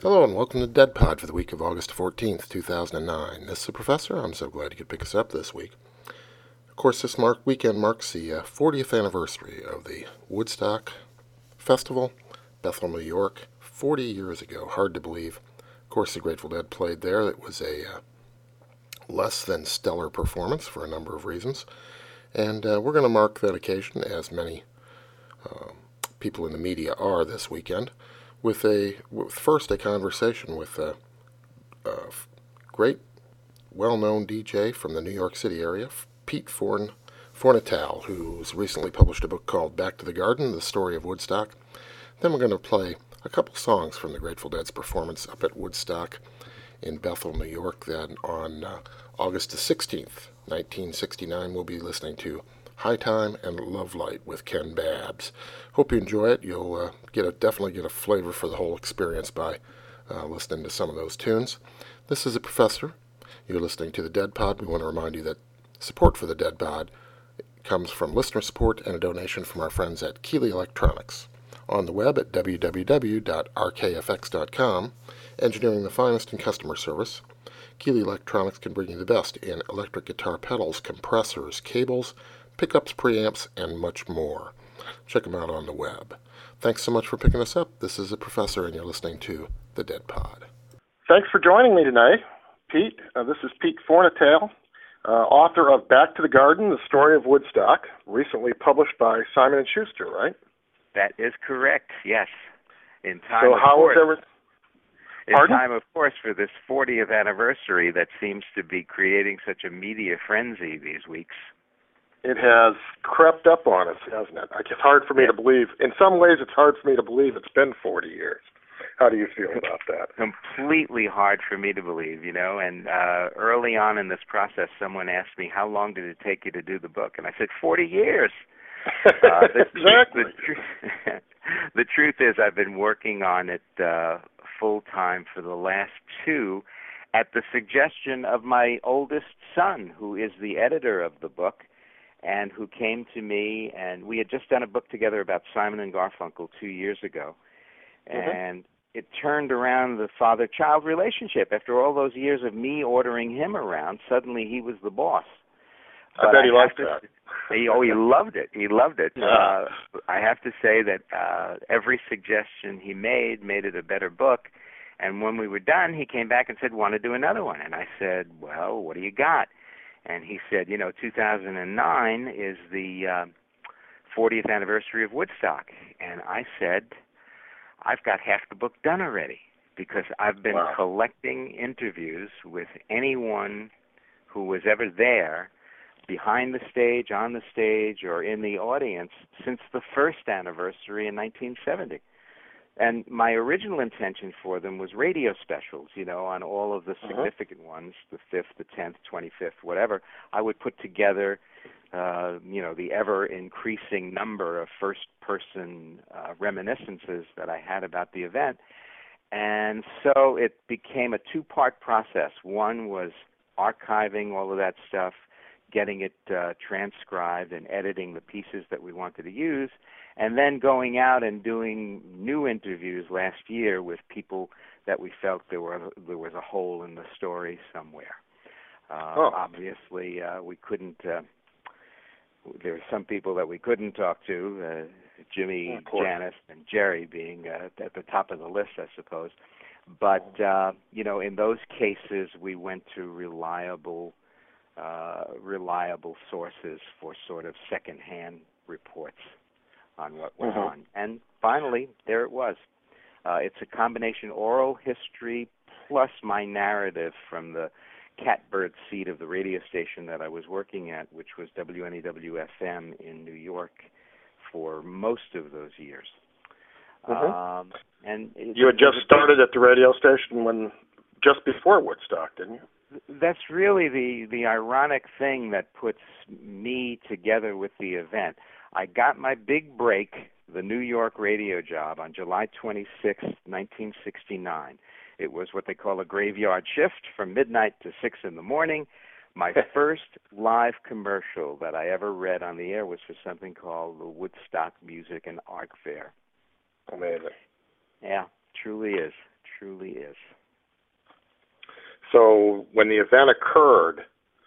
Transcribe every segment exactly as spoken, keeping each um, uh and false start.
Hello and welcome to Dead Pod for the week of August fourteenth, two thousand nine. This is the Professor. I'm so glad you could pick us up this week. Of course, this mark, weekend marks the uh, fortieth anniversary of the Woodstock Festival, Bethel, New York, forty years ago. Hard to believe. Of course, the Grateful Dead played there. It was a uh, less than stellar performance for a number of reasons. And uh, we're going to mark that occasion, as many uh, people in the media are this weekend, with a with first a conversation with a, a great, well-known D J from the New York City area, Pete Forn, Fornatal, who's recently published a book called Back to the Garden, The Story of Woodstock. Then we're going to play a couple songs from the Grateful Dead's performance up at Woodstock in Bethel, New York. Then on uh, August the sixteenth, nineteen sixty-nine, we'll be listening to High Time and Love Light with Ken Babbs. Hope you enjoy it. You'll uh, get a, definitely get a flavor for the whole experience by uh, listening to some of those tunes. This is the Professor. You're listening to the Dead Pod. We want to remind you that support for the Dead Pod comes from listener support and a donation from our friends at Keeley Electronics. On the web at w w w dot r k f x dot com, engineering the finest in customer service, Keeley Electronics can bring you the best in electric guitar pedals, compressors, cables, pickups, preamps, and much more. Check them out on the web. Thanks so much for picking us up. This is the Professor, and you're listening to The Dead Pod. Thanks for joining me tonight, Pete. Uh, this is Pete Fornatal, uh, author of Back to the Garden, The Story of Woodstock, recently published by Simon and Schuster, right? That is correct, yes. In time, so of how course, was everything? in time, of course, for this fortieth anniversary that seems to be creating such a media frenzy these weeks. It has crept up on us, hasn't it? It's hard for me to believe. In some ways, it's hard for me to believe it's been forty years. How do you feel about that? Completely hard for me to believe, you know. And uh, early on in this process, someone asked me, how long did it take you to do the book? And I said, forty years. Uh, the, exactly. The, tr- the truth is I've been working on it uh, full-time for the last two at the suggestion of my oldest son, who is the editor of the book, and who came to me, and we had just done a book together about Simon and Garfunkel two years ago. Mm-hmm. And it turned around the father-child relationship. After all those years of me ordering him around, suddenly he was the boss. I but bet he I liked to, that. He, oh, he loved it. He loved it. Yeah. Uh, I have to say that uh, every suggestion he made made it a better book. And when we were done, he came back and said, want to do another one? And I said, well, what do you got? And he said, you know, two thousand nine is the uh, fortieth anniversary of Woodstock. And I said, I've got half the book done already because I've been wow. collecting interviews with anyone who was ever there, behind the stage, on the stage, or in the audience since the first anniversary in nineteen seventy. And my original intention for them was radio specials, you know, on all of the uh-huh. significant ones, the fifth, the tenth, twenty-fifth, whatever. I would put together, uh, you know, the ever-increasing number of first-person uh, reminiscences that I had about the event. And so it became a two-part process. One was archiving all of that stuff, getting it uh, transcribed and editing the pieces that we wanted to use, and then going out and doing new interviews last year with people that we felt there were there was a hole in the story somewhere. Uh, oh. Obviously, uh, we couldn't. Uh, there were some people that we couldn't talk to. Uh, Jimmy, Janis, and Jerry being uh, at the top of the list, I suppose. But uh, you know, in those cases, we went to reliable. Uh, reliable sources for sort of secondhand reports on what went mm-hmm. on. And finally, there it was. Uh, it's a combination oral history plus my narrative from the catbird seat of the radio station that I was working at, which was W N E W F M in New York for most of those years. Mm-hmm. Um, and it, you had just started at the radio station when just before Woodstock, didn't you? That's really the, the ironic thing that puts me together with the event. I got my big break, the New York radio job, on July twenty-sixth, nineteen sixty-nine. It was what they call a graveyard shift from midnight to six in the morning. My first live commercial that I ever read on the air was for something called the Woodstock Music and Art Fair. Amazing. Yeah, truly is. truly is. So when the event occurred,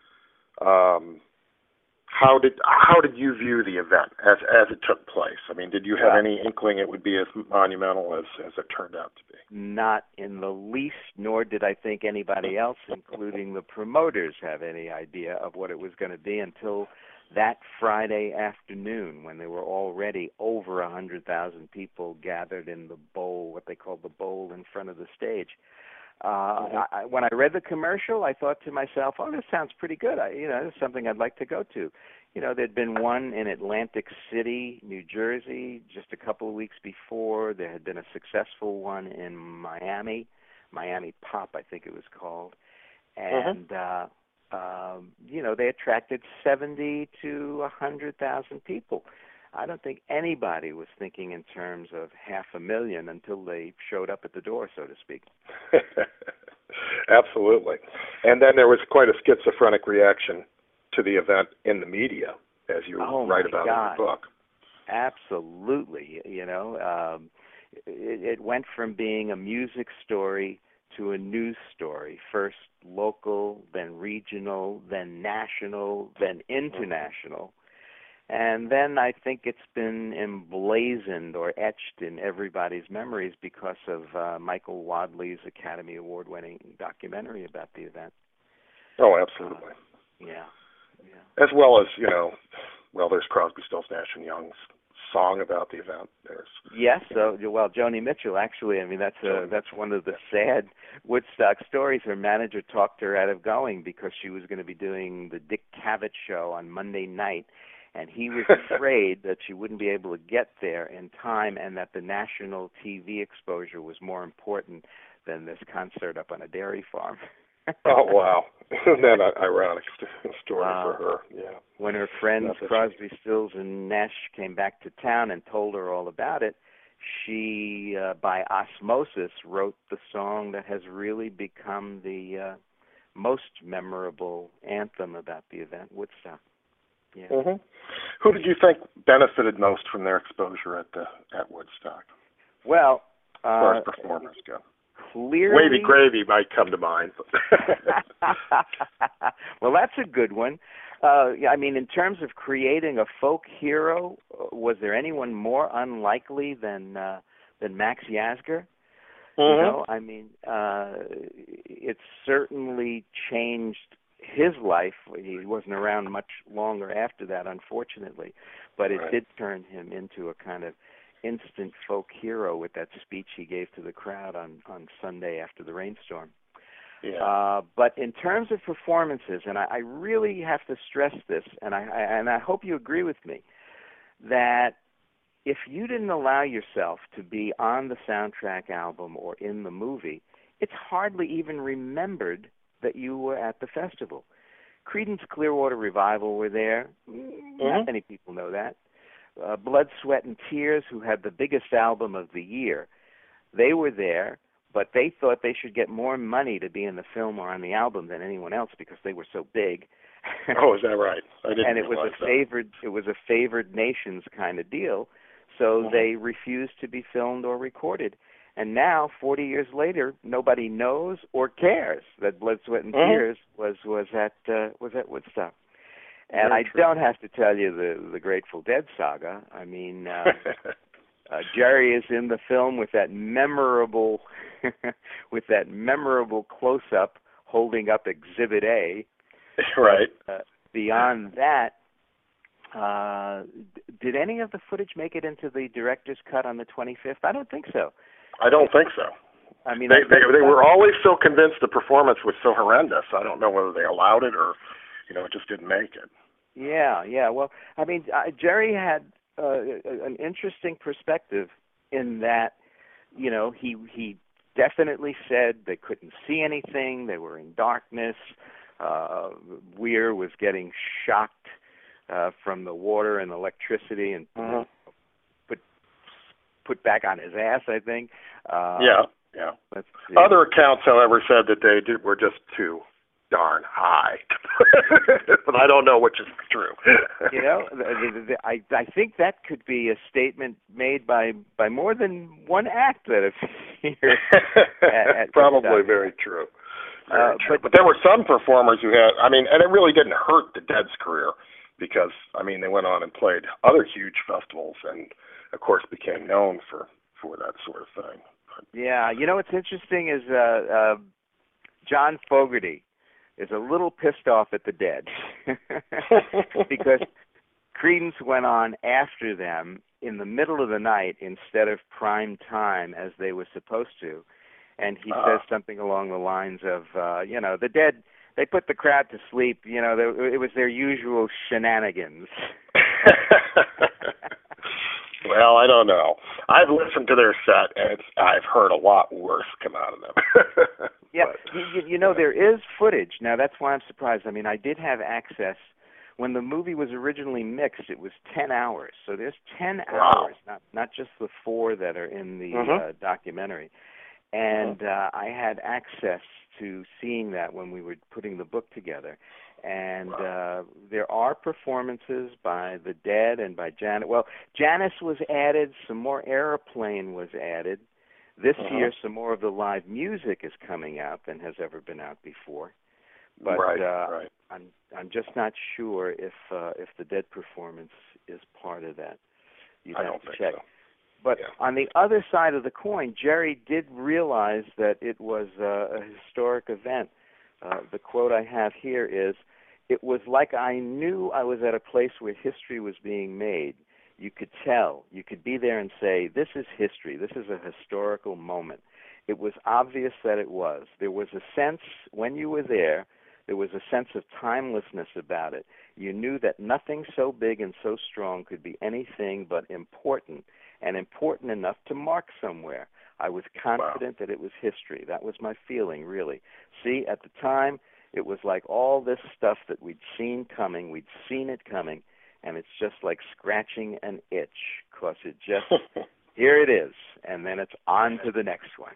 um, how did how did you view the event as as it took place? I mean, did you have Well, any inkling it would be as monumental as, as it turned out to be? Not in the least, nor did I think anybody else, including the promoters, have any idea of what it was going to be until that Friday afternoon, when there were already over one hundred thousand people gathered in the bowl, what they call the bowl in front of the stage. Uh, I, when I read the commercial, I thought to myself, oh, this sounds pretty good. I, you know, this is something I'd like to go to. You know, there'd been one in Atlantic City, New Jersey, just a couple of weeks before. There had been a successful one in Miami, Miami Pop, I think it was called. And, mm-hmm. uh, um, you know, they attracted seventy to one hundred thousand people. I don't think anybody was thinking in terms of half a million until they showed up at the door, so to speak. Absolutely. And then there was quite a schizophrenic reaction to the event in the media, as you oh write about God. in your book. Absolutely. You know, um, it, it went from being a music story to a news story, first local, then regional, then national, then international. And then I think it's been emblazoned or etched in everybody's memories because of uh, Michael Wadley's Academy Award-winning documentary about the event. Oh, absolutely. Uh, yeah, yeah. As well as, you know, well, there's Crosby, Stills, Nash and Young's song about the event. There's yes, so well, Joni Mitchell actually. I mean, that's a, that's one of the sad Woodstock stories. Her manager talked her out of going because she was going to be doing the Dick Cavett show on Monday night. And he was afraid that she wouldn't be able to get there in time and that the national T V exposure was more important than this concert up on a dairy farm. Oh, wow. That ironic story wow. for her, yeah. When her friends That's Crosby, Stills, and Nash came back to town and told her all about it, she, uh, by osmosis, wrote the song that has really become the uh, most memorable anthem about the event, Woodstock. Yeah. Mm-hmm. Who did you think benefited most from their exposure at the at Woodstock? Well, uh, as far as performers go, clearly, Wavy Gravy might come to mind. Well, that's a good one. Uh, I mean, in terms of creating a folk hero, was there anyone more unlikely than uh, than Max Yasgur? Mm-hmm. You know, I mean, uh, it certainly changed his life. He wasn't around much longer after that, unfortunately, but it right. did turn him into a kind of instant folk hero with that speech he gave to the crowd on, on Sunday after the rainstorm. Yeah. Uh, but in terms of performances, and I, I really have to stress this, and I, I and I hope you agree with me, that if you didn't allow yourself to be on the soundtrack album or in the movie, it's hardly even remembered that you were at the festival. Creedence Clearwater Revival were there. Mm-hmm. Not many people know that. Uh, Blood, Sweat, and Tears, who had the biggest album of the year, they were there, but they thought they should get more money to be in the film or on the album than anyone else because they were so big. Oh, is that right? I didn't and it was a that. favored, it was a favored nations kind of deal, so mm-hmm. they refused to be filmed or recorded. And now, forty years later, nobody knows or cares that Blood, Sweat, and mm-hmm. Tears was was at uh, was at Woodstock. And Very I true. don't have to tell you the the Grateful Dead saga. I mean, uh, uh, Jerry is in the film with that memorable with that memorable close up holding up Exhibit A. Right. But, uh, beyond that, uh, did any of the footage make it into the director's cut on the twenty-fifth? I don't think so. I don't think so. I mean, they they, they were always so convinced the performance was so horrendous. I don't know whether they allowed it or, you know, it just didn't make it. Yeah, yeah. Well, I mean, uh, Jerry had uh, an interesting perspective in that, you know, he he definitely said they couldn't see anything. They were in darkness. Uh, Weir was getting shocked uh, from the water and electricity and mm-hmm. put put back on his ass, I think. Uh, yeah, yeah. Let's see. Other accounts, however, said that they did, were just too darn high. But I don't know which is true. You know, the, the, the, I I think that could be a statement made by by more than one act that appeared. at, at Probably very true. Very uh, true. But, but there were some performers who had, I mean, and it really didn't hurt the Dead's career because, I mean, they went on and played other huge festivals and, of course, became known for, for that sort of thing. Yeah, you know what's interesting is uh, uh, John Fogerty is a little pissed off at the Dead because Creedence went on after them in the middle of the night instead of prime time as they were supposed to. And he uh, says something along the lines of, uh, you know, the Dead, they put the crowd to sleep. You know, they, it was their usual shenanigans. Well, I don't know. I've listened to their set, and it's, I've heard a lot worse come out of them. Yeah, you, you know, there is footage. Now, that's why I'm surprised. I mean, I did have access. When the movie was originally mixed, it was ten hours. So there's ten wow. hours, not not just the four that are in the mm-hmm. uh, documentary. And uh, I had access to seeing that when we were putting the book together. And wow. uh, there are performances by the Dead and by Janis. Well, Janis was added. Some more Airplane was added. This uh-huh. year, some more of the live music is coming out than has ever been out before. But right, uh, right. I'm I'm just not sure if uh, if the Dead performance is part of that. You'd I have don't to think check. so. But yeah. on the other side of the coin, Jerry did realize that it was uh, a historic event. Uh, the quote I have here is, "It was like I knew I was at a place where history was being made. You could tell. You could be there and say, this is history. This is a historical moment. It was obvious that it was. There was a sense, when you were there, there was a sense of timelessness about it. You knew that nothing so big and so strong could be anything but important, and important enough to mark somewhere. I was confident wow. that it was history. That was my feeling, really. See, at the time, it was like all this stuff that we'd seen coming. We'd seen it coming. And it's just like scratching an itch, because it just, here it is, and then it's on to the next one.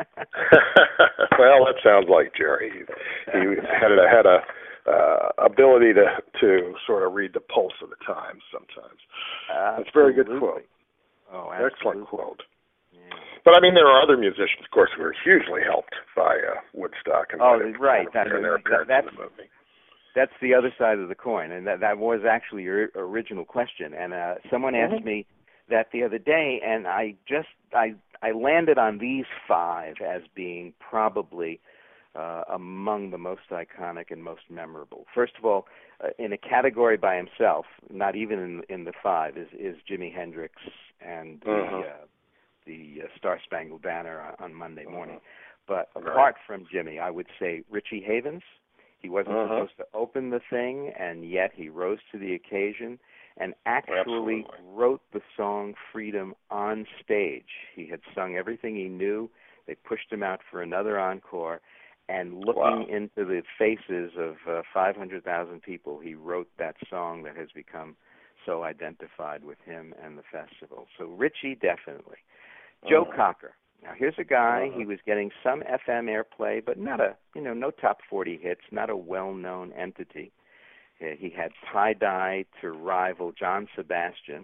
Well, that sounds like Jerry. He, he had a, had a uh, ability to to sort of read the pulse of the times sometimes. Absolutely. That's a very good quote. Oh, excellent absolutely. quote. Yeah. But I mean, there are other musicians, of course, who were hugely helped by uh, Woodstock and oh, their, right. That, and their appearance that, in the movie. That's the other side of the coin, and that, that was actually your original question. And uh, someone mm-hmm. asked me that the other day, and I just I I landed on these five as being probably uh, among the most iconic and most memorable. First of all, uh, in a category by himself, not even in in the five, is is Jimi Hendrix and mm-hmm. the uh, the uh, Star Spangled Banner on, on Monday morning. Mm-hmm. But right. apart from Jimmy, I would say Richie Havens. He wasn't uh-huh. supposed to open the thing, and yet he rose to the occasion and actually Absolutely. wrote the song Freedom on stage. He had sung everything he knew. They pushed him out for another encore, and looking wow. into the faces of uh, five hundred thousand people, he wrote that song that has become so identified with him and the festival. So Richie, definitely. Joe uh-huh. Cocker. Now, here's a guy, uh-huh. he was getting some F M airplay, but not a, you know, no top forty hits, not a well-known entity. Uh, he had tie-dye to rival John Sebastian.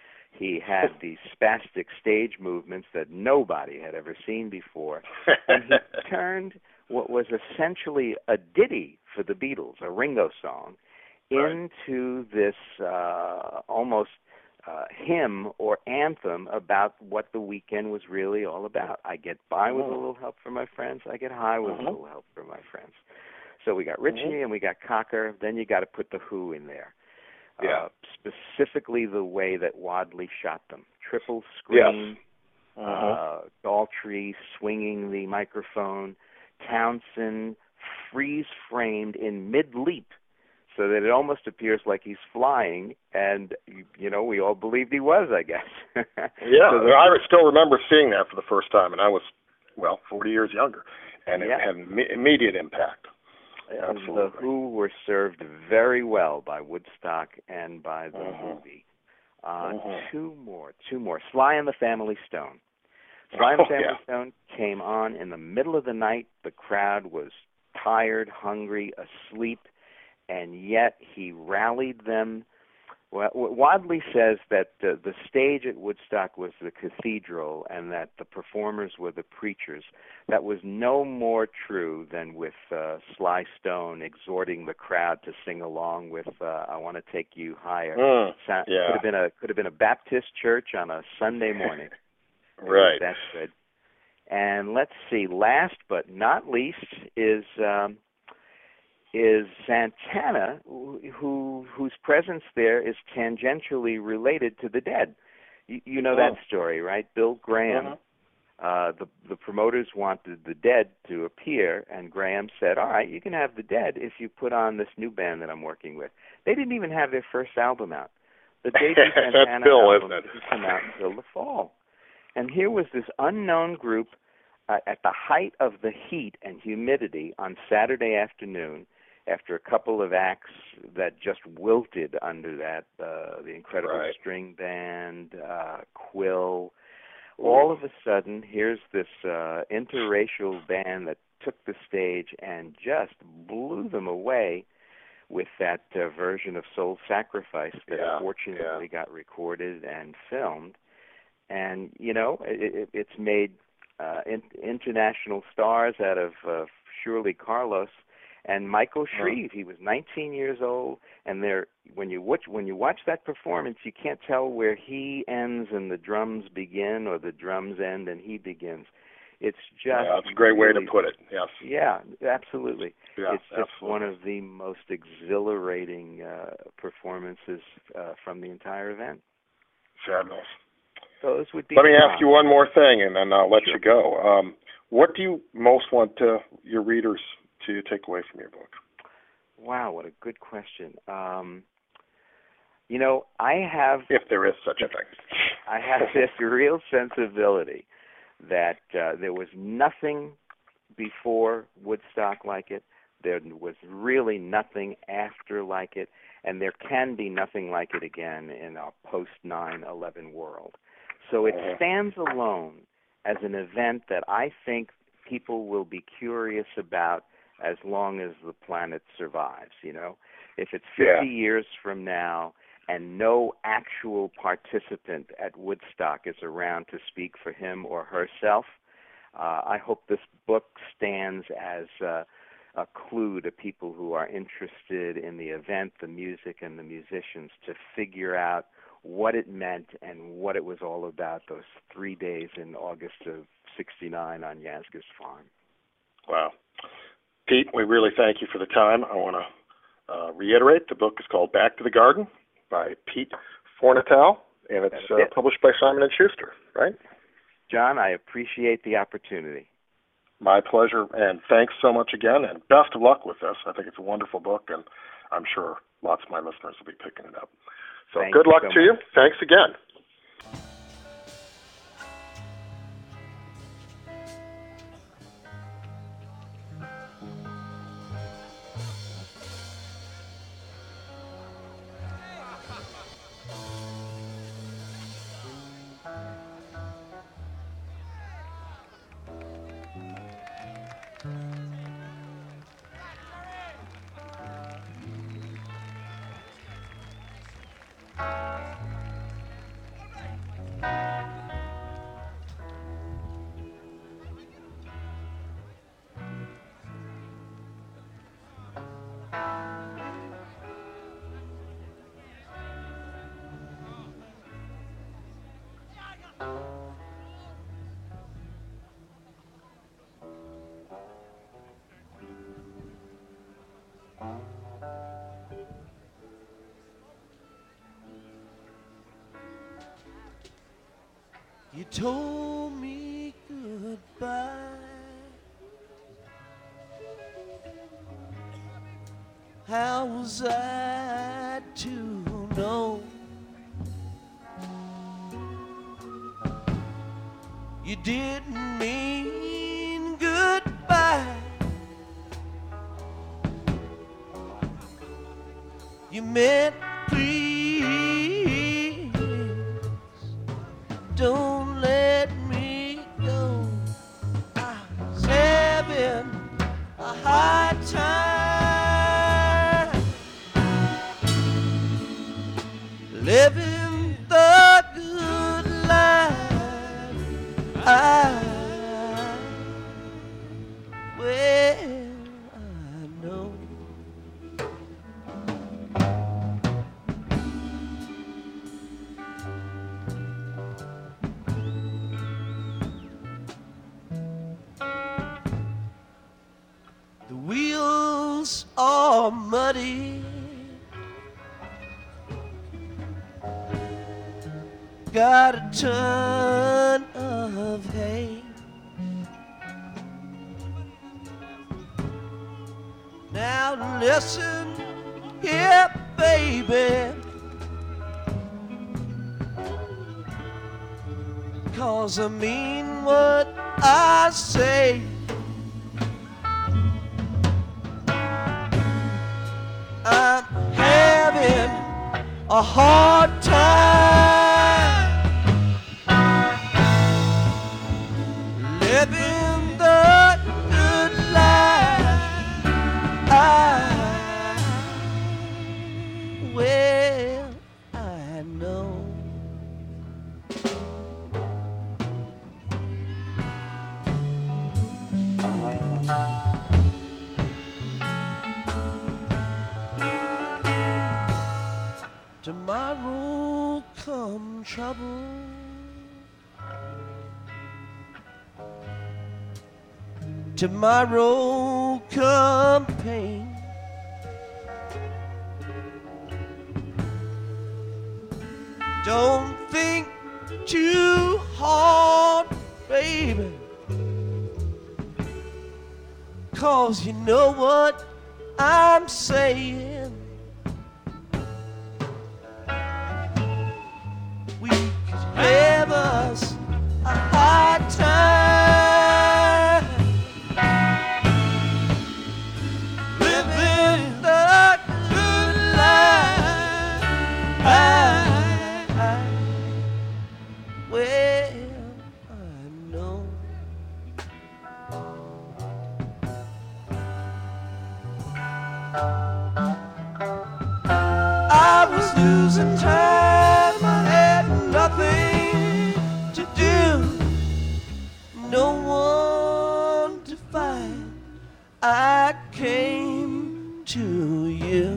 He had these spastic stage movements that nobody had ever seen before. And he turned what was essentially a ditty for the Beatles, a Ringo song, right. into this uh, almost Uh, hymn or anthem about what the weekend was really all about. I get by with oh. a little help from my friends. I get high with uh-huh. a little help from my friends. So we got Richie uh-huh. and we got Cocker. Then you got to put the Who in there. Yeah. Uh, specifically the way that Wadley shot them. Triple screen, yes. uh-huh. uh, Daltrey swinging the microphone, Townsend freeze-framed in mid-leap, so that it almost appears like he's flying, and, you know, we all believed he was, I guess. Yeah, so the, I still remember seeing that for the first time, and I was, well, forty years younger, and yeah. it had im- immediate impact. And Absolutely. the Who were served very well by Woodstock and by the uh-huh. movie. Uh, uh-huh. Two more, two more. Sly and the Family Stone. Sly and oh, the Family yeah. Stone came on in the middle of the night. The crowd was tired, hungry, asleep, and yet he rallied them. Well, Wadley says that uh, the stage at Woodstock was the cathedral and that the performers were the preachers. That was no more true than with uh, Sly Stone exhorting the crowd to sing along with uh, "I Want to Take You Higher." Mm, so, yeah. Could have been a could have been a Baptist church on a Sunday morning. Right. That's good. And let's see. Last but not least is. Um, is Santana, who whose presence there is tangentially related to the Dead. You, you know oh. that story, right? Bill Graham, uh-huh. uh, the the promoters wanted the Dead to appear, and Graham said, all right, you can have the Dead if you put on this new band that I'm working with. They didn't even have their first album out. The debut Santana Bill, album isn't it? didn't come out until the fall. And here was this unknown group uh, at the height of the heat and humidity on Saturday afternoon, after a couple of acts that just wilted under that, uh, the Incredible right. String Band, uh, Quill. All of a sudden, here's this uh, interracial band that took the stage and just blew them away with that uh, version of Soul Sacrifice that yeah, fortunately yeah. got recorded and filmed. And, you know, it, it's made uh, in, international stars out of uh, Shirley Carlos and Michael Shreve. He was nineteen years old, and there, when you watch when you watch that performance, you can't tell where he ends and the drums begin, or the drums end and he begins. It's just yeah, that's a great really, way to put it. Yes. Yeah, absolutely. Yeah, it's just absolutely. one of the most exhilarating uh, performances uh, from the entire event. Fabulous. Those would be. Let me fun. ask you one more thing, and then I'll let Sure. you go. Um, what do you most want to, your readers to take away from your book? Wow, what a good question. Um, you know, I have... If there is such a thing. I have this real sensibility that uh, there was nothing before Woodstock like it. There was really nothing after like it. And there can be nothing like it again in our post nine eleven world. So it stands alone as an event that I think people will be curious about as long as the planet survives, you know. If it's fifty yeah. years from now and no actual participant at Woodstock is around to speak for him or herself, uh, I hope this book stands as uh, a clue to people who are interested in the event, the music, and the musicians to figure out what it meant and what it was all about those three days in August of sixty-nine on Yasgur's farm. Wow. Pete, we really thank you for the time. I want to uh, reiterate, the book is called Back to the Garden by Pete Fornatale, and it's uh, it. published by Simon and Schuster, right? John, I appreciate the opportunity. My pleasure, and thanks so much again, and best of luck with this. I think it's a wonderful book, and I'm sure lots of my listeners will be picking it up. So Thank good you luck so to much. you. Thanks again. You told me goodbye. How was I to know? You didn't mean goodbye. You meant please. Don't let me go. I was having a hard Well, I know. The wheels are muddy. Got a ton of hay. Now listen here, baby, 'cause I mean what I say. I'm having a hard time living the good life. I, well, I know. Tomorrow come trouble. Tomorrow come pain. Don't think too hard, baby, 'cause you know what I'm saying. We could have us a hard time living the good life. I, I, well, I know. I was losing time, I had nothing to do, no one to find. I came to you.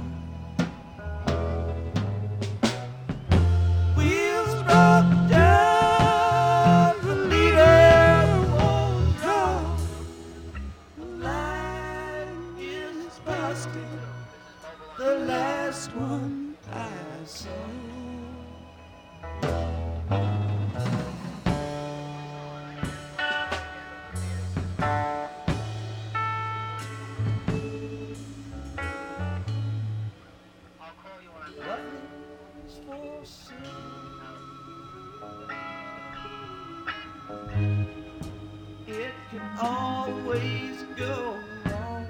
Wheels broke down, the leader won't draw. The line is busted, the last one I saw. Nothing's for sale. It can always go wrong.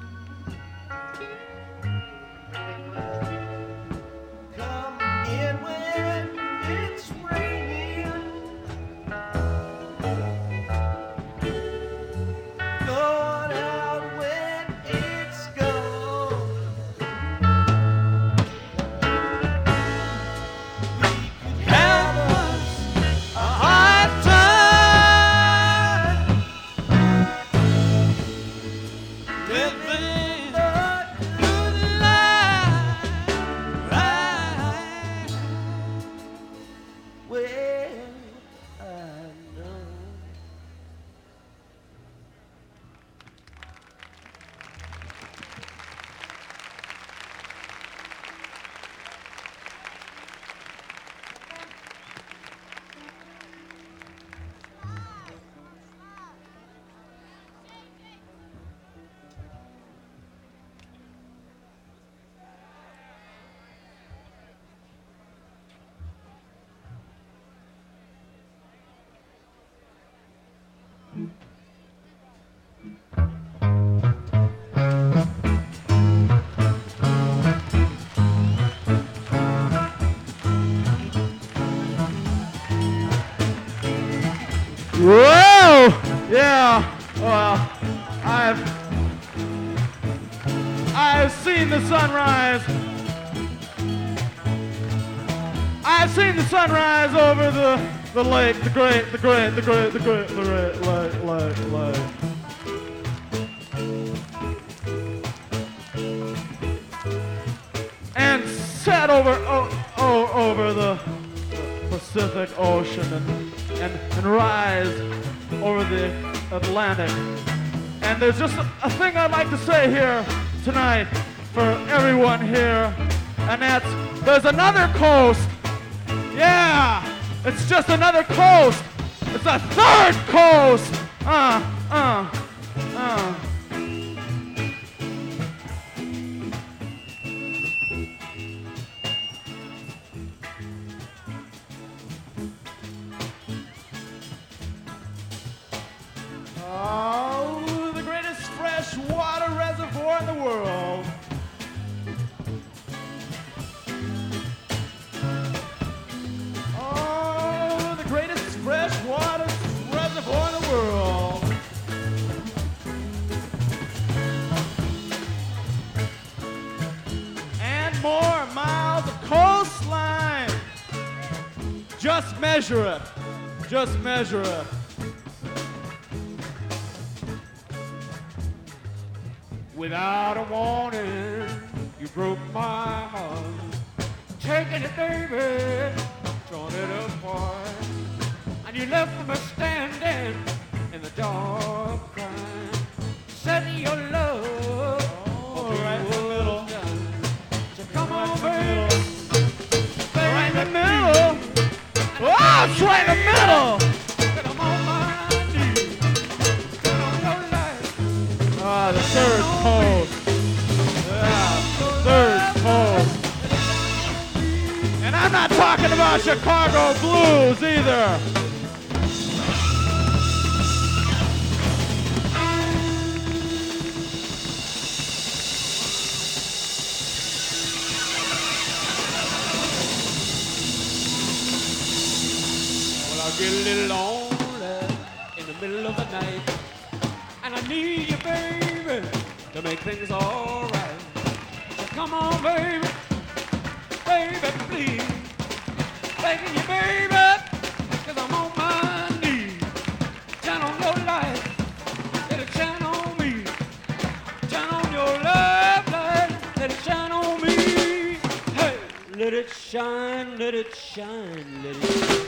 Come in when it's raining, going out when it's gone. We could have us a hard time living the good life. Right. Well, I know. Whoa! Yeah. Well, I've I've seen the sunrise. I've seen the sunrise over the the lake, the great, the great, the great, the great, the great lake, lake, lake. right over oh, oh, over the Pacific Ocean and, and, and rise over the Atlantic. And there's just a, a thing I'd like to say here tonight for everyone here, and that's there's another coast. Yeah, it's just another coast. It's a third coast. Uh, uh, uh. Oh, the greatest freshwater reservoir in the world. Oh, the greatest freshwater reservoir in the world. And more miles of coastline. Just measure it. Just measure it. Without a warning, you broke my heart. Taking it, baby, torn it apart. And you left me standing in the dark, crying. Said your love, oh, right in the middle. So come on, baby, right in the middle. Oh, it's right in the middle. I'm on my knees. Turn on your light. Ah, the third coast. Yeah, third coast. And I'm not talking about Chicago blues either. Well, I get a little lonely in the middle of the night, and I need you, baby, to make things all right. So come on, baby, baby, please. Begging you, baby, cause I'm on my knees. Turn on your light, let it shine on me. Turn on your love light, let it shine on me. Hey, let it shine, let it shine, let it shine.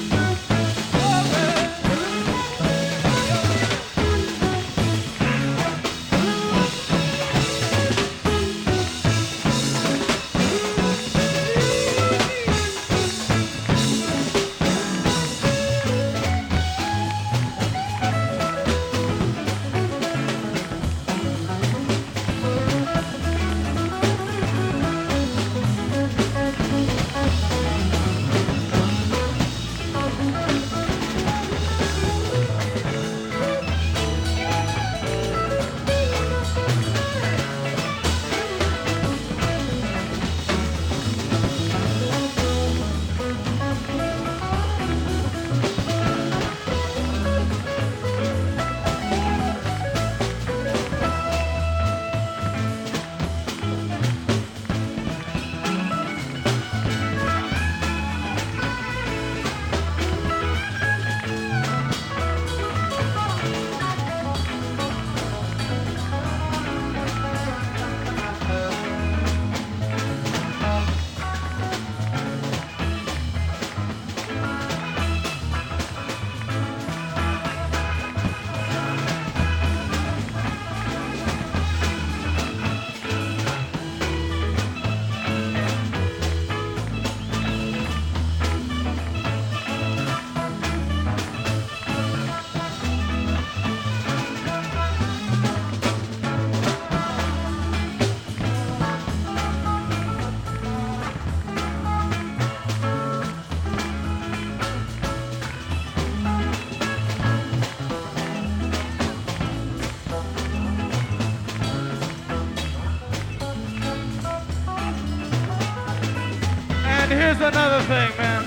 And here's another thing, man.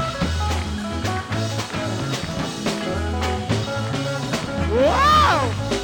Wow!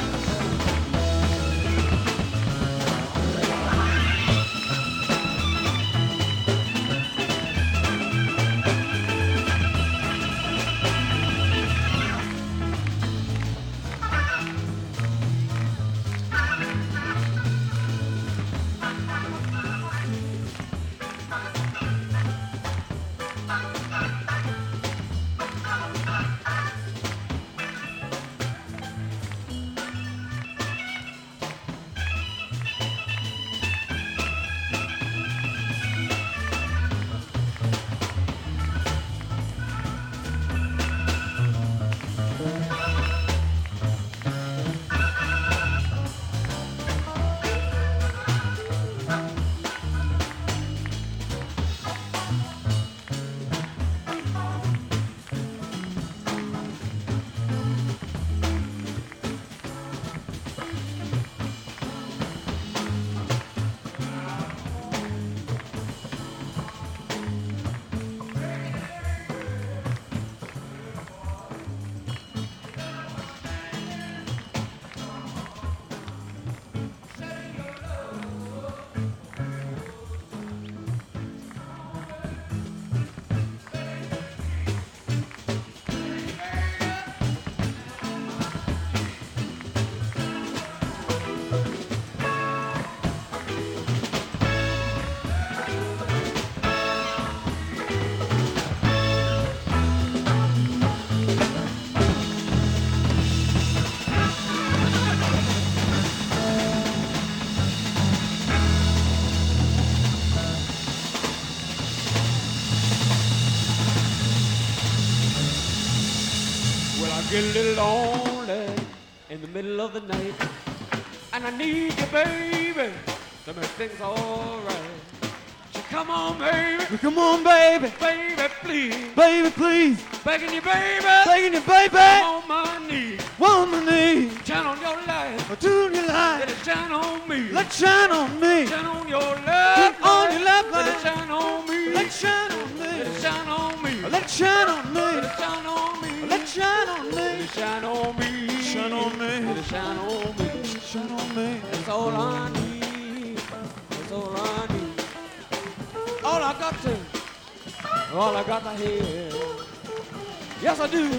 Get a little lonely in the middle of the night, and I need you, baby, to make things alright. So come on, baby. Come on, baby. Baby, please. Baby, please. Begging you, baby. Begging you, baby. I'm on my knees. On my knees. Shine on your light. Do your light. Let it shine on me. Let it shine on me. Shine on your love. On your love Let light. it shine on me. Let it shine on me. Let it shine on me. Let it shine on me. Let it shine on me. Let it shine on me. Let it shine on me. Shine on me. Let it shine on me. Shine on me. That's all I need. That's all I need. All I got to. All I got to hear. Yes, I do.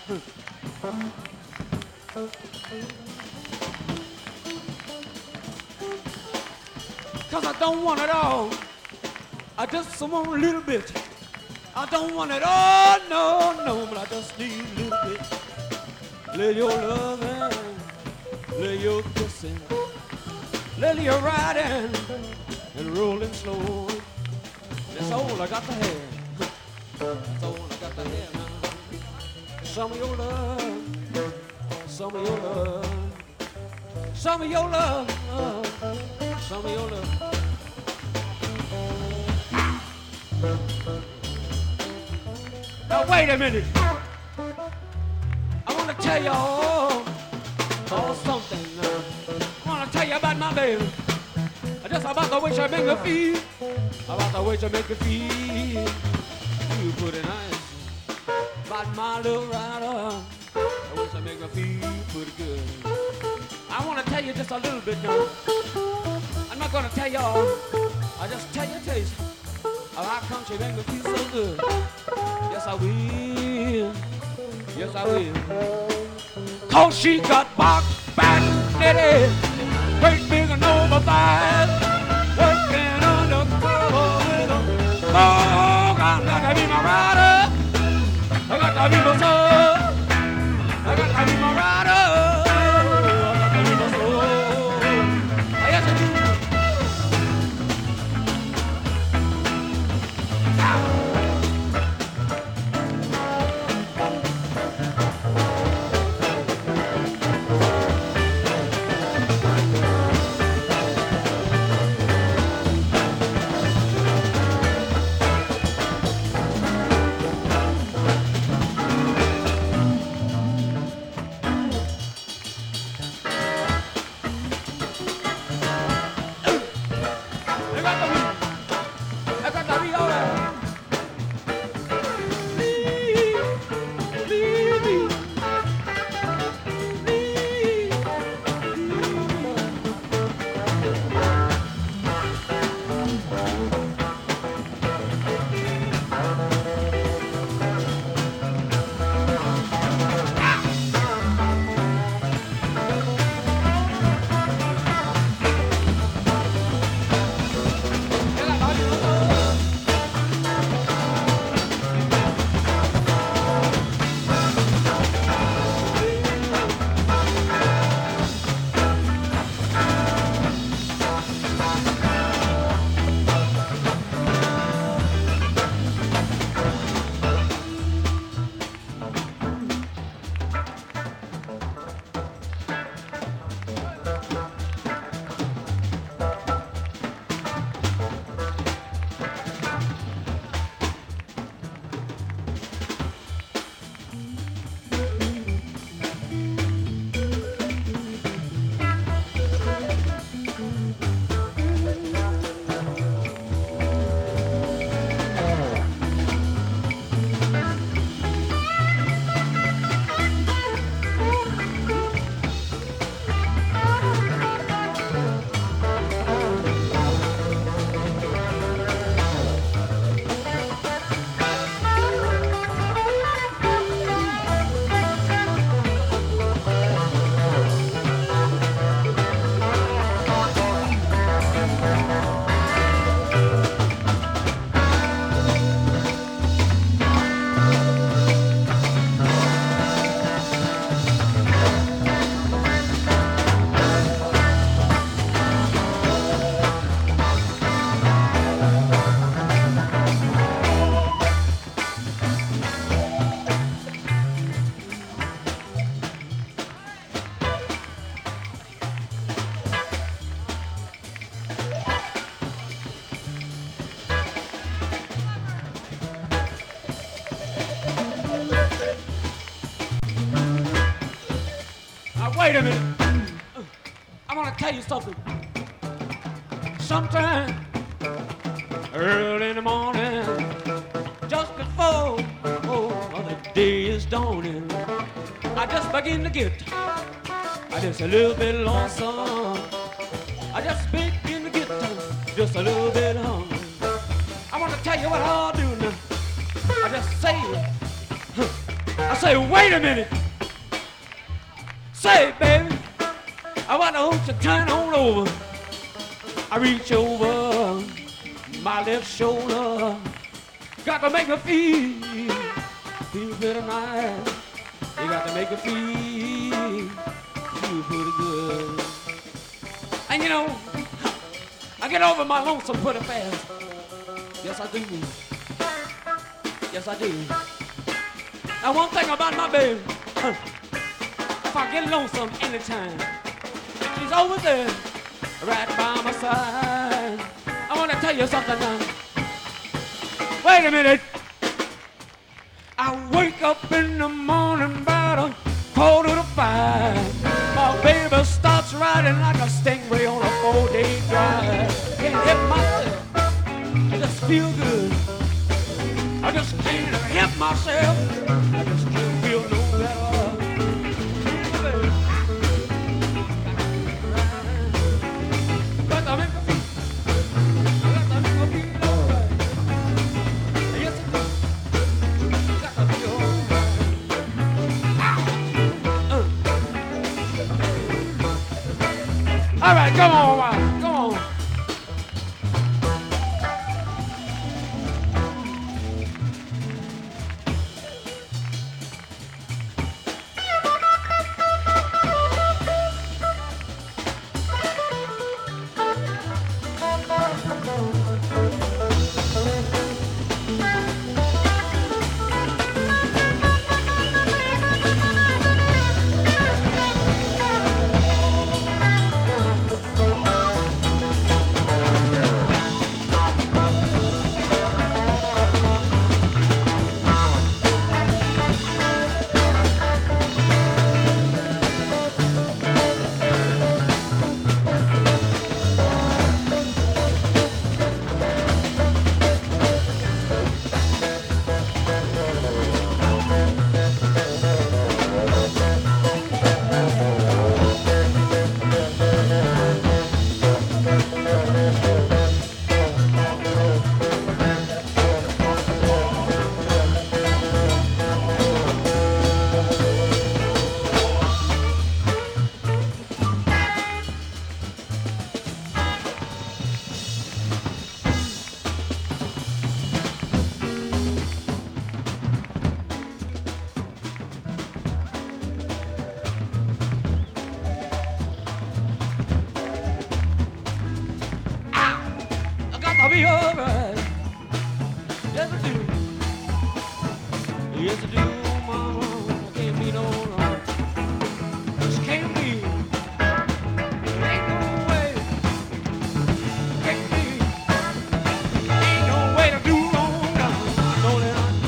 Cause I don't want it all. I just want a little bit. I don't want it all, no, no, but I just need a little bit. Let your loving, let your kissing, let your riding and rolling slow. That's all I got to have. That's all I got to have now. Some of your love, some of your love, some of your love, some of your love. Now wait a minute. I want to tell you all, all something. I want to tell you about my baby. Just about the way she make me feel. About the way she make me feel. You put it nice. About my little rider. The way she make me feel pretty good. I want to tell you just a little bit now. I'm not going to tell you all. I'll just tell you a taste of how come she make me feel so good. Yes, I will. Yes, I will. Cause she got box back titties, great big and over thighs, working undercover with a dog. I got to be my rider. I got to be my son. I got to be my rider. I got to be my soul. Yes, I do. wait a minute. I want to tell you something. Sometime early in the morning, just before oh, the day is dawning, I just begin to get I just a little bit lonesome. I just begin to get just a little bit hungry. I want to tell you what I'll do now. I just say, I say, wait a minute. Say, baby, I want to hold you turn on over. I reach over my left shoulder. Got to make me feel, feel pretty nice. You got to make me feel, feel pretty good. And you know, I get over my lonesome pretty fast. Yes, I do. Yes, I do. Now, one thing about my baby, if I get lonesome anytime, she's over there, right by my side. I want to tell you something now. Wait a minute. I wake up in the morning about a quarter to five. My baby starts riding like a stingray on a four-day drive. Can't help myself. I just feel good. I just can't help myself. I just can't feel no better. But I'm in the feet. I'm in the feet. Yes, I do. Got to be all right. Uh. All right, come on, Wild. Come on. I'll be alright. Yes, I do. Yes, I do, mama. I can't be no wrong. Just can't be. Ain't no way. Can't be. Ain't no way to do wrong. I know that I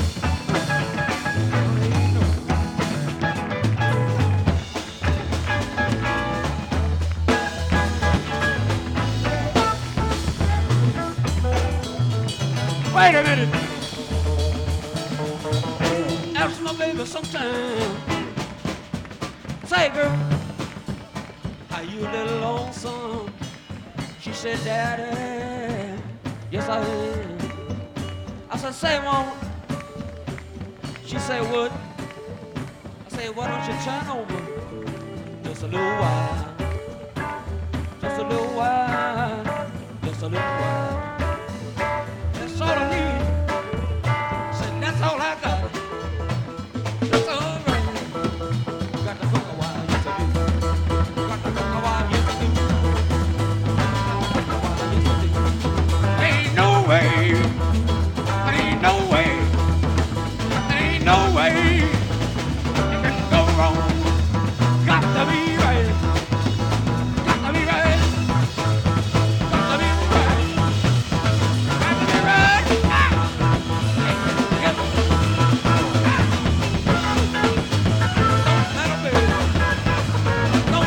Wait a minute. Ask my baby sometime. Say, girl, are you a little lonesome? She said, Daddy, yes I am. I said, say, Mama. She said, what? I said, why don't you turn over just a little while? Just a little while. Just a little while. That's all I need. Said that's all I got. That's all right. Got to fuck a while, yes I do. Got to fuck a while, yes I do. Got to fuck a while, yes I do. Ain't no way. Ain't no way. Ain't no way. It can go wrong. Got to be right. Got to be right. Got to be right. Got to be right. No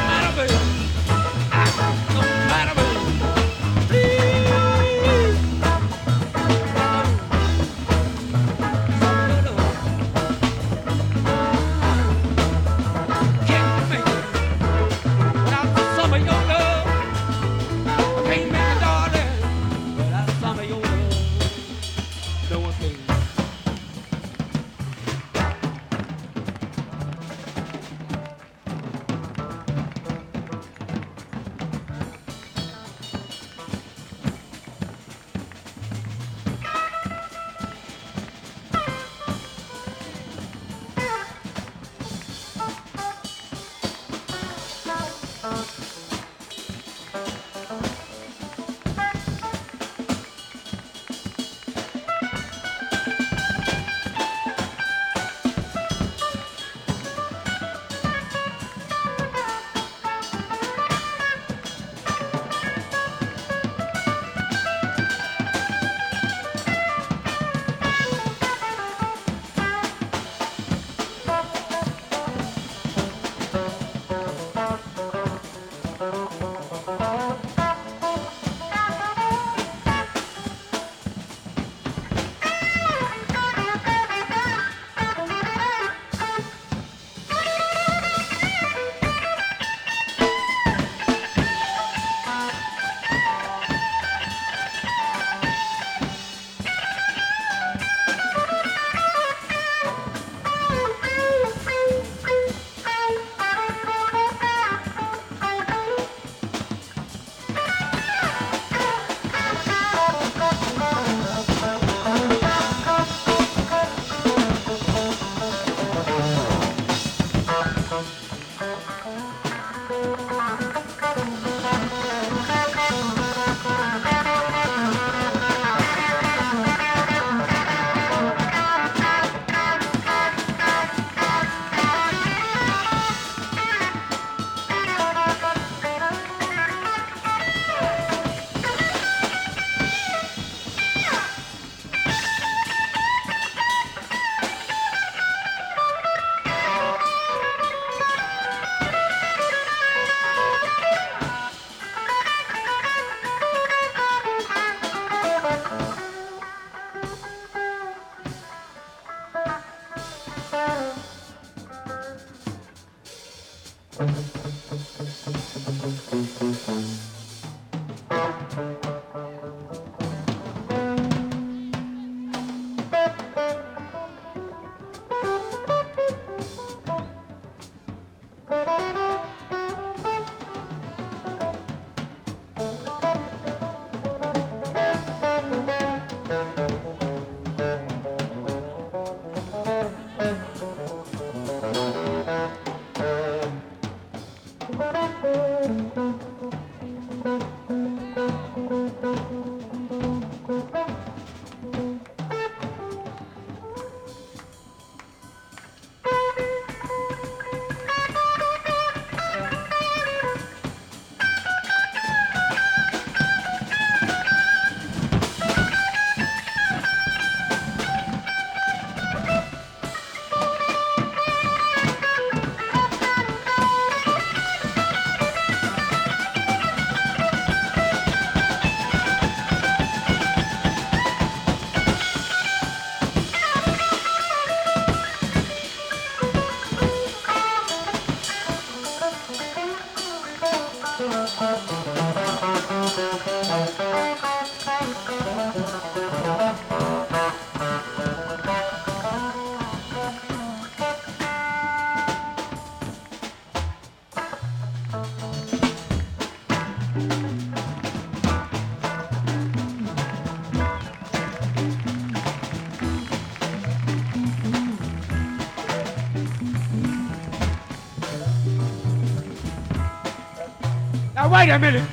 Now wait a minute.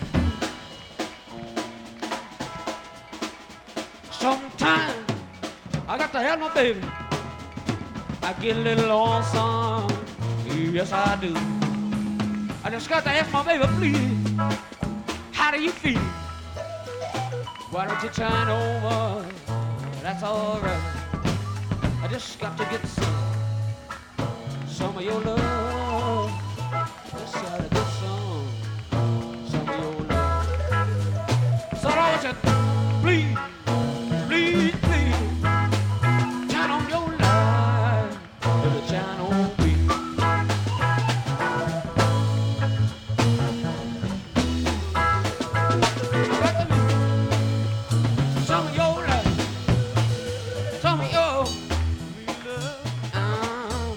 Sometimes I got to help my baby. I get a little lonesome. Yes, I do. I just got to ask my baby, please. How do you feel? Why don't you turn over? That's all right. I just got to get some, some of your love. Just gotta get some, some of your love. So don't you please, please, please, turn on your light, little turn on me. Some of your love, some of your um,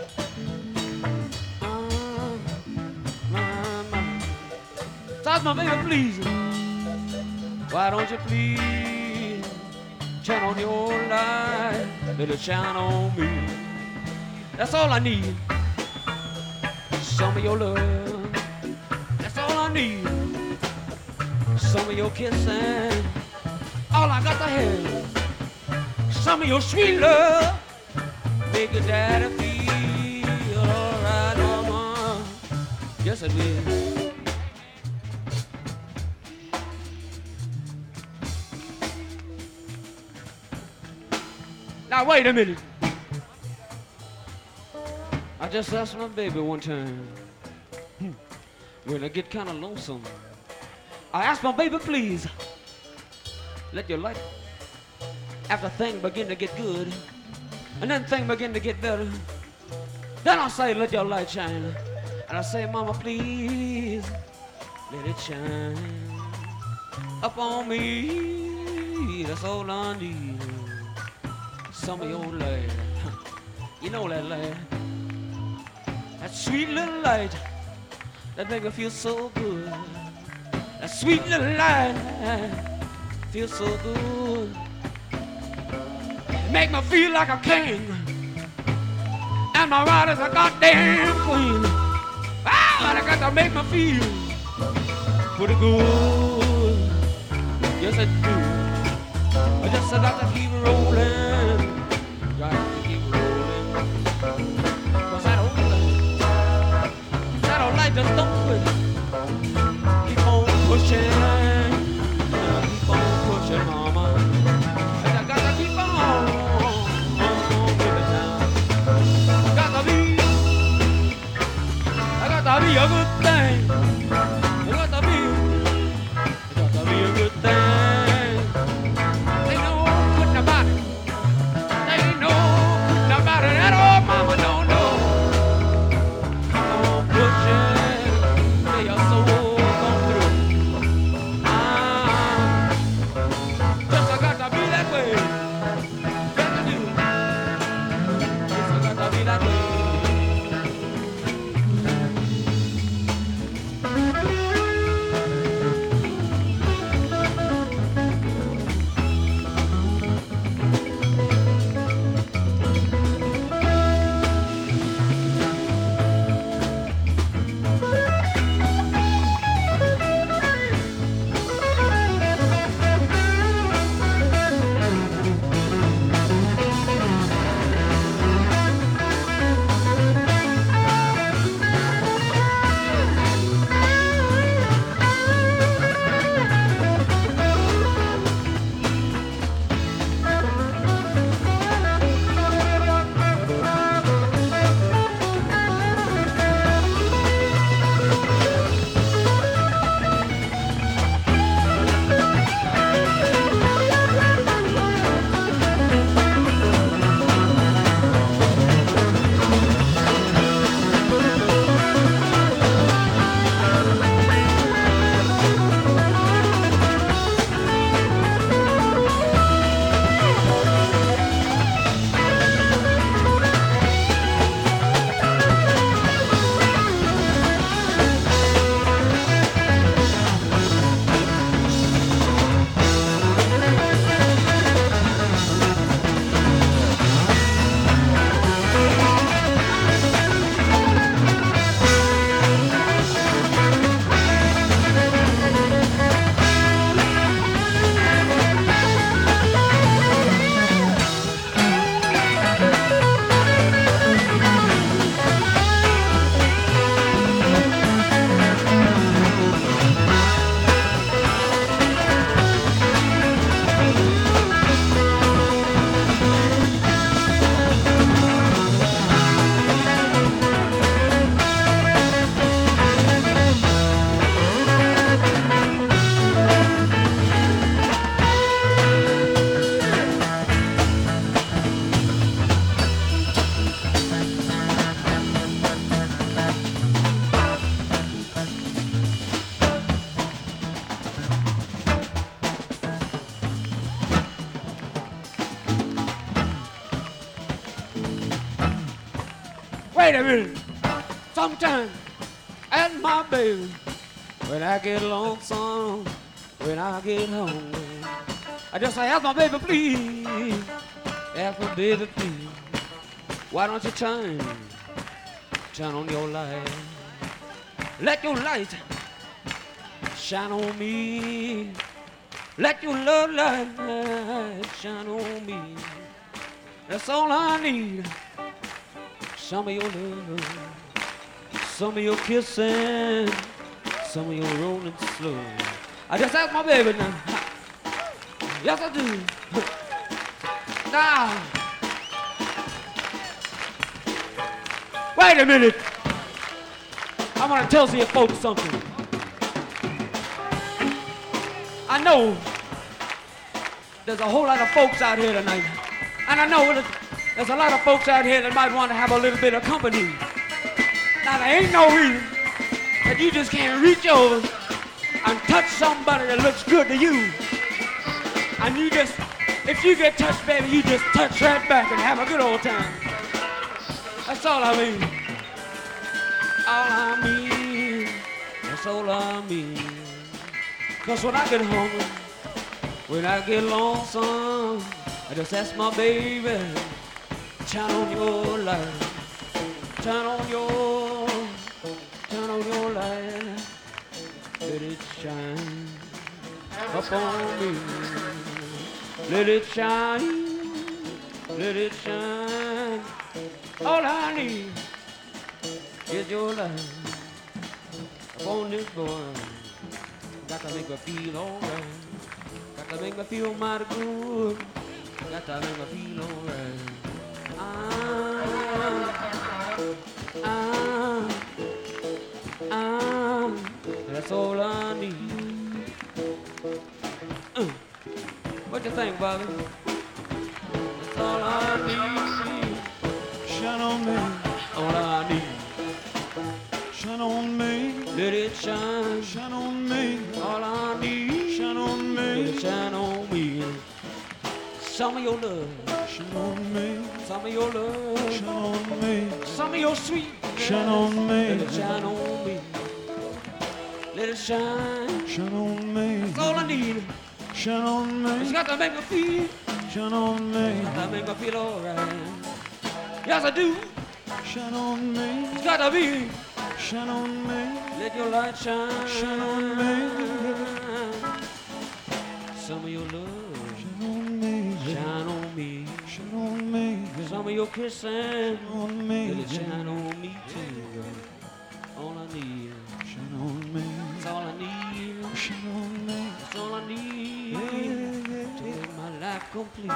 um, my, my. Stop my baby, please. Why don't you please turn on your light, let it shine on me. That's all I need. Some of your love. That's all I need. Some of your kissing. All I got to have. Some of your sweet love. Make your daddy feel alright, mama. Yes, it will. Now wait a minute. I just asked my baby one time when I get kind of lonesome. I asked my baby, please, let your light, after things begin to get good, and then things begin to get better, then I say, let your light shine. And I say, mama, please, let it shine up on me. That's all I need. Some of your light, you know that light, that sweet little light that make me feel so good. That sweet little light feels so good. Make me feel like a king, and my ride is a goddamn queen. Ah, I got to make me feel pretty good. Yes, I do. I just got to keep rolling. Got to keep rolling. Cause that old light, that old light just don't quit. Keep on pushing. Keep on pushing, mama. And I gotta keep on. On with it now. Gotta be. I gotta be a good thing. I gotta be. I gotta be a good thing. Ain't no quitting about it. Wait a minute. Sometimes, as my baby, when I get lonesome, when I get hungry, I just say, ask my baby, please. Ask my baby, please. Why don't you turn, turn on your light? Let your light shine on me. Let your love light shine on me. That's all I need. Some of your love, some of your kissing, some of your rolling slow. I just ask my baby now. Yes, I do. Now, wait a minute. I want to tell you folks something. I know there's a whole lot of folks out here tonight, and I know that there's a lot of folks out here that might want to have a little bit of company. Now, there ain't no reason that you just can't reach over and touch somebody that looks good to you. And you just, if you get touched, baby, you just touch right back and have a good old time. That's all I mean. All I mean. That's all I mean. Cause when I get hungry, when I get lonesome, I just ask my baby, turn on your light, turn on your, turn on your light, let it shine up on me, let it shine, let it shine. All I need is your light upon this boy. Got to make me feel alright. Got to make me feel mighty good. Got to make me feel alright. Ah, ah, ah. That's all I need. Uh. What you think, Bobby? That's all I need. Shine on me. All I need. Shine on me. Let it shine. Shine on me. All I need. Shine on me. Let it shine on me. Some of your love. Shine on me. Some of your love. Shine on me. Some of your sweet. Shine on me. Let it shine on me. Let it shine. Shine on me. That's all I need. Shine on me. It's got to make me feel. Shine on me. Got to make me feel alright. Yes, I do. Shine on me. It's got to be. Shine on me. Let your light shine. Shine on me. Some of your love. Shine on me. Shine on me. Shine on me. Some of your kissing. On me. Let it shine on me too. All I need. Shine on me. That's all I need. Shine on me. That's all I need. To make my life complete.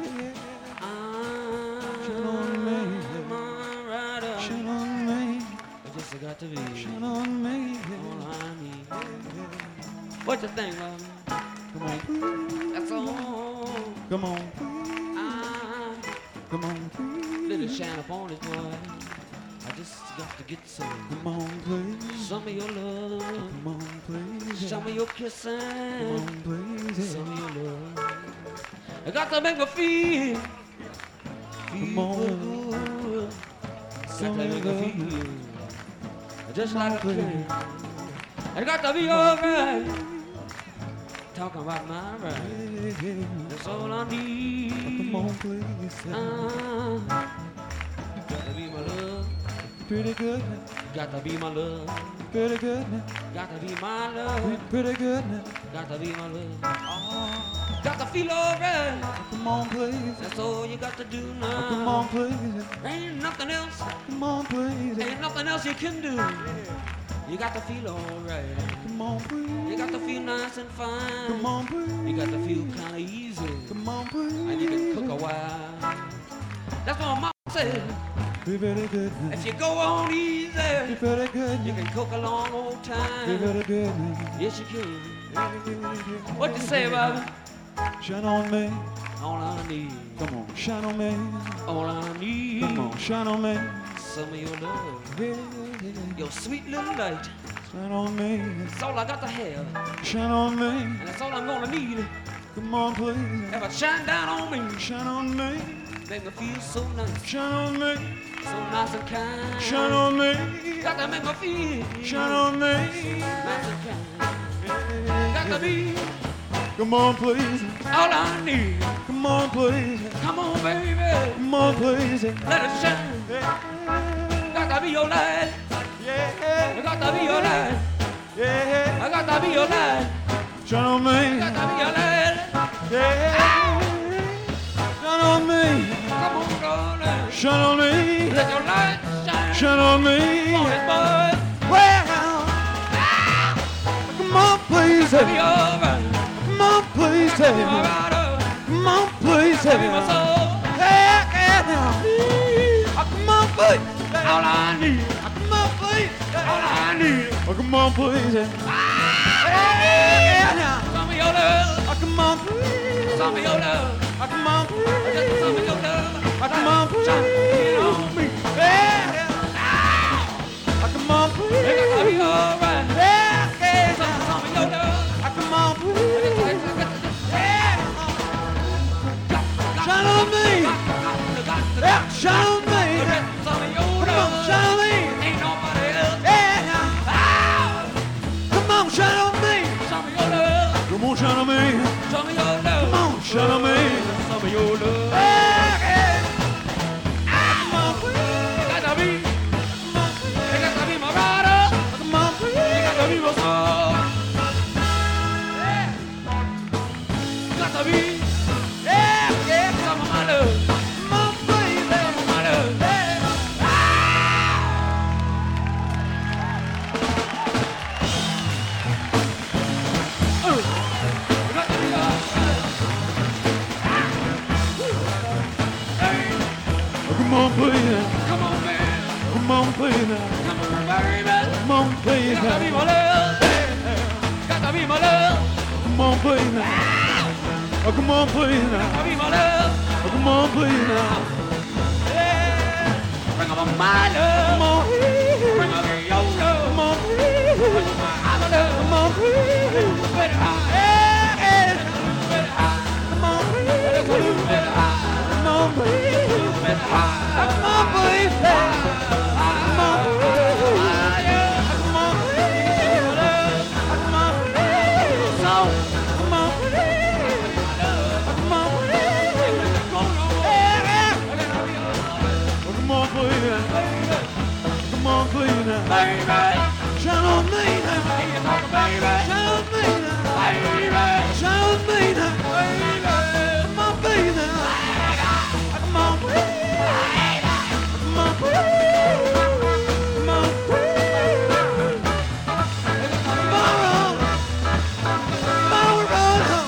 Shine on me. I'm right up. Shine on me. I got to be. Shine on me. All I need. What you think, love? Come on. That's all. Come on. Ah. Come on. Let it shine upon this boy. I just got to get some. Come on, please. Some of your love. Come on, please. Some of your kissing. Come on, please. Some of your love. I got to make me feel. Feel come on. Good. Got to make me feel. Just like a train. I got to be alright. Talking about my right. That's all I need. Come on, please. Ah. Got to be my love. Pretty good. Got to be my love. Pretty good. Got to be my love. Pretty good. Got to be my love. Oh. Got to feel alright. Come on, please. That's all you got to do now. Oh, come on, please. Ain't nothing else. Come on, please. Ain't nothing else you can do. You got to feel alright. Come on, please. You got to feel nice and fine. Come on, please. You got to feel kind of easy. Come on, please. And you can cook a while. That's what my mama said. Be very good. If you go on easy, be very good. You can cook a long old time. Be very good. Yes, you can. What you say, Bobby? Shine on me. All I need. Come on. Shine on me. All I need. Come on. Shine on me. Some of your love. Yeah, yeah. Your sweet little light. Shine on me. That's all I got to have. Shine on me. And that's all I'm gonna need. Come on, please. Ever shine down on me. Shine on me. Make me feel so nice. Shine on me. so nice and kind. Shine on me. Got to make me feel. Shine on me. Nice and kind. Got to be. Come on, please. All I need. Come on, please. Come on, baby. Come on, please. Let it shine. Got to be your light. Yeah. I got to be your light. Yeah. I got to be your light. Shine on me. I got to be your light. Yeah. Shine on me. Come on, darling. Shine on me. Let your light shine. Shine on me. Come on, boy. Well, come on, please. Be alright. Come on, please. Be alright. Come on, please. Be my soul. Yeah, yeah. Come on, please. All I need. Come on, please. All I need. Oh, come on, please. Yeah, yeah. Some of your love. Oh, come on, please. Some of your love. Oh, come on, please. Just some of your love. Oh, come on, please. Shine on me. Yeah, yeah. Oh, come on, please. Make it be alright. Yeah, yeah. Some, some of your love. Oh, come on, please. Yeah. Shine on me. Yeah, shine on me. Some of your Come on, love. shine on me. Ain't nobody else. Yeah. Come on, shine on me. Some of your love. Come on, shine on me. Some of your love. Come on, shine on me. Some of your love. Yeah, yeah. Come on, please. Got to be. Come on, please. You got to be my rider. Come on, You please. got to be my soul. Got to be Yeah, yeah. some of my love. Come on, please. Some of my love. You got to be alright. Come on, please. Come on, man. Come on, please. Come on, baby. Come on, please. You got to be my love. Got to be my love. Come on, please. Oh, come on, please. Got to be my love. Oh, come on, please. Bring on my love. Come on, please. Bring on your love. Come on, please. Bring on my love. Come on, please. Better high. Yeah, yeah. Better high. Come on, please. Better high. Come on, please. Better high. Come on, please. Come on, please. Come on, please. Come on, please. Come on, please. Come on, please. Yeah, yeah. Oh, come on, please. Come on, please. Shine on me now. Shine on me now. Shine on me now. Come on, please. Come on, please. Come on, please. Come on, please. Tomorrow. Tomorrow.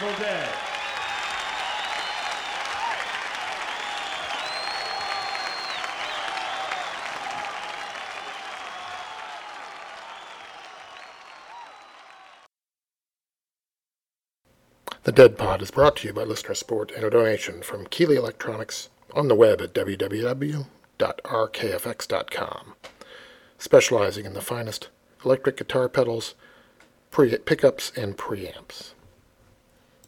Grateful Dead. The Dead Pod is brought to you by listener support and a donation from Keeley Electronics on the web at w w w dot r k f x dot com, specializing in the finest electric guitar pedals, pre- pickups, and preamps.